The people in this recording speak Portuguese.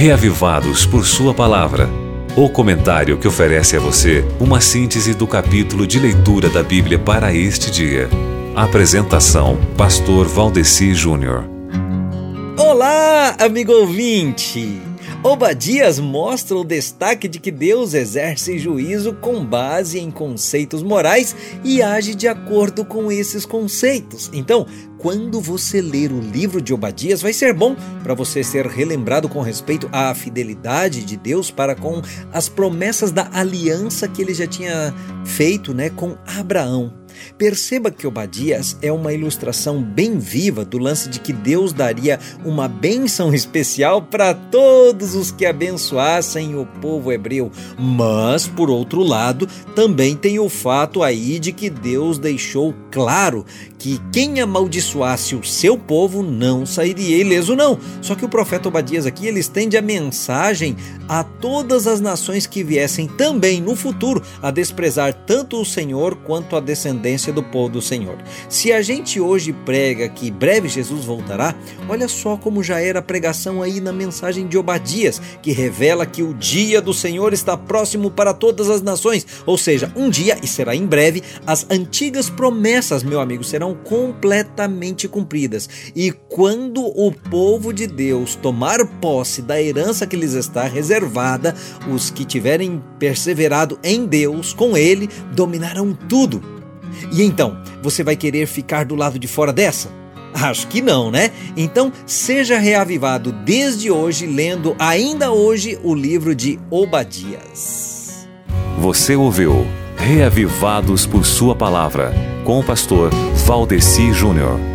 Reavivados por Sua Palavra. O comentário que oferece a você uma síntese do capítulo de leitura da Bíblia para este dia. Apresentação: Pastor Valdeci Júnior. Olá, amigo ouvinte! Obadias mostra o destaque de que Deus exerce juízo com base em conceitos morais e age de acordo com esses conceitos. Então, quando você ler o livro de Obadias, vai ser bom para você ser relembrado com respeito à fidelidade de Deus para com as promessas da aliança que ele já tinha feito, com Abraão. Perceba que Obadias é uma ilustração bem viva do lance de que Deus daria uma bênção especial para todos os que abençoassem o povo hebreu. Mas, por outro lado, também tem o fato aí de que Deus deixou claro que quem amaldiçoasse o seu povo não sairia ileso, não. Só que o profeta Obadias aqui, ele estende a mensagem a todas as nações que viessem também no futuro a desprezar tanto o Senhor quanto a descendência do povo do Senhor. Se a gente hoje prega que breve Jesus voltará, olha só como já era a pregação aí na mensagem de Obadias, que revela que o dia do Senhor está próximo para todas as nações, ou seja, um dia, e será em breve, as antigas promessas, meu amigo, serão completamente cumpridas. E quando o povo de Deus tomar posse da herança que lhes está reservada, os que tiverem perseverado em Deus, com Ele, dominarão tudo. E então, você vai querer ficar do lado de fora dessa? Acho que não, né? Então, seja reavivado desde hoje, lendo ainda hoje o livro de Obadias. Você ouviu Reavivados por Sua Palavra, com o pastor Valdeci Júnior.